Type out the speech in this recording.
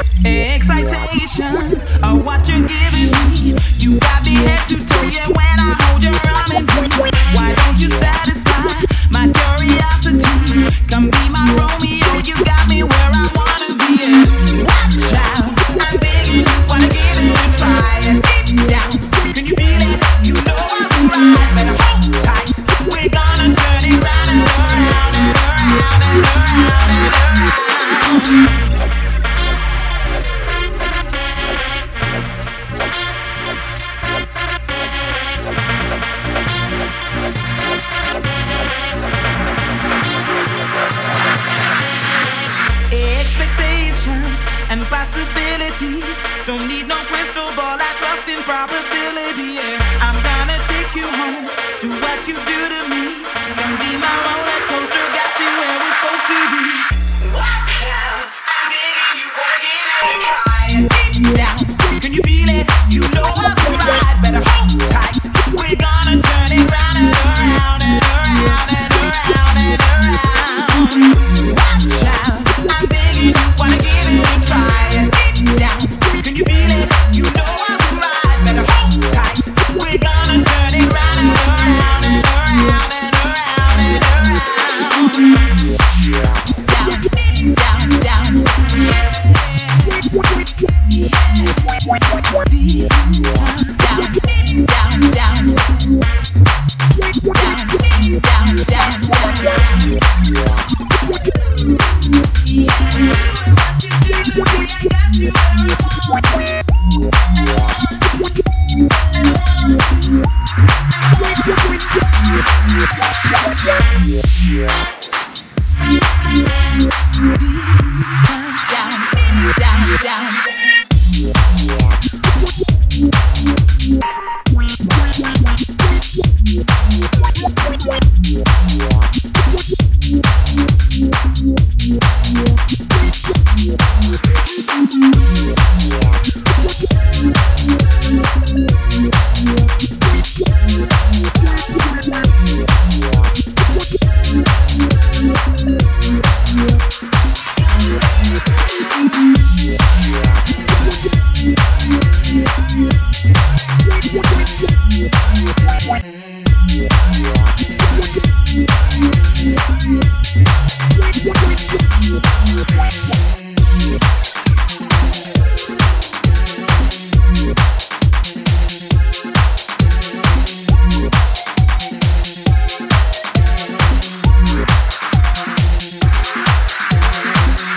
Excitations are what you're giving me. You got me head to toe, yeah, when I hold your arm in me. Why don't you satisfy my curiosity? Come be my Romeo, you got me where I wanna be. Yeah. Watch out, I'm digging, wanna give it a try. Deep down, can you feel it? You know I'm right, better hold tight. We're gonna turn it round and around and around and around and around. Expectations and possibilities. Don't need no crystal ball, I trust in probability. Yeah, I'm gonna take you home, do what you do to me. Come be my roller coaster, got you where we're supposed to be. Watch out, I'm digging you, wanna give it a try. Deep down, can you feel it? You know I'm right, better hold tight. We're gonna turn it round and around and around and around and around. Watch out, I'm digging you, wanna give it a try. Deep down, can you feel it? You know I'm right, better hold tight. We're gonna turn it round and around and around and around and around. Down, down, down, yeah. These times down, down, down, down, down, down, down. Down, down, down.